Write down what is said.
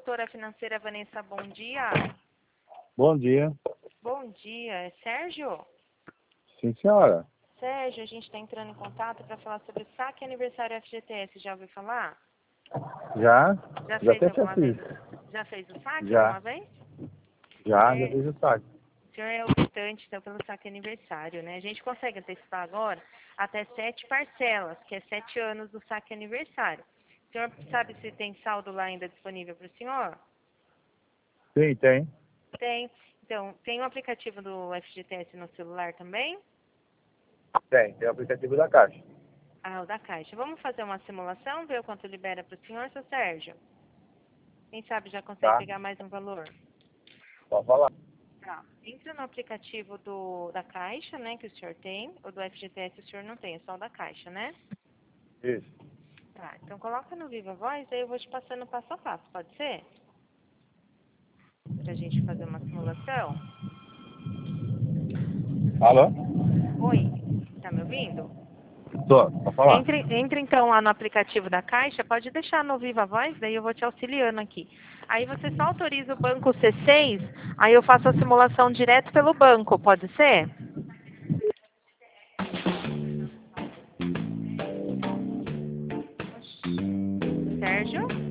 Consultora Financeira Vanessa, bom dia. Bom dia. Bom dia, é Sérgio? Sim, senhora. Sérgio, a gente está entrando em contato para falar sobre o saque aniversário FGTS. Já ouviu falar? Já? Já Já fez até alguma fiz. vez? Já fez o saque Já. alguma vez? Já É, fiz o saque. o senhor é optante, então, pelo saque aniversário, né? A gente consegue antecipar agora até 7 parcelas, que é 7 anos do saque aniversário. O senhor sabe se tem saldo lá ainda disponível para o senhor? Sim, tem. Tem. Então, tem o aplicativo do FGTS no celular também? Tem o aplicativo da Caixa. Ah, o da Caixa. Vamos fazer uma simulação, ver o quanto libera para o senhor, seu Sérgio? Quem sabe já consegue Tá? pegar mais um valor? Pode falar. Tá. Entra no aplicativo da Caixa, né, que o senhor tem. O do FGTS o senhor não tem, é só o da Caixa, né? Isso. Tá, então coloca no Viva Voz, aí eu vou te passando passo a passo, pode ser? Pra gente fazer uma simulação. Alô? Oi, tá me ouvindo? Tô. Pode falar. Entre então lá no aplicativo da Caixa, pode deixar no Viva Voz, daí eu vou te auxiliando aqui. Aí você só autoriza o banco C6, aí eu faço a simulação direto pelo banco, pode ser? Sérgio?